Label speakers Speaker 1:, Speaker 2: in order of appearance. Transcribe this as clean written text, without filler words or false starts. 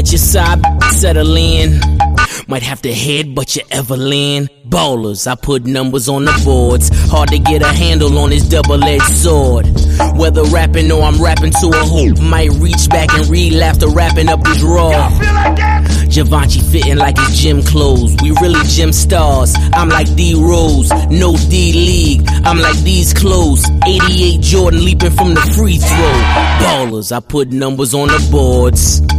Speaker 1: let your side settle in. Might have to headbutt your Evelyn. Ballers, I put numbers on the boards. Hard to get a handle on this double-edged sword. Whether rapping or I'm rapping to a hoop, might reach back and read after wrapping up his raw. Givenchy fitting like his gym clothes. We really gym stars. I'm like D-Rose, no D-League. I'm like these clothes. 88 Jordan leaping from the free throw. Ballers, I put numbers on the boards.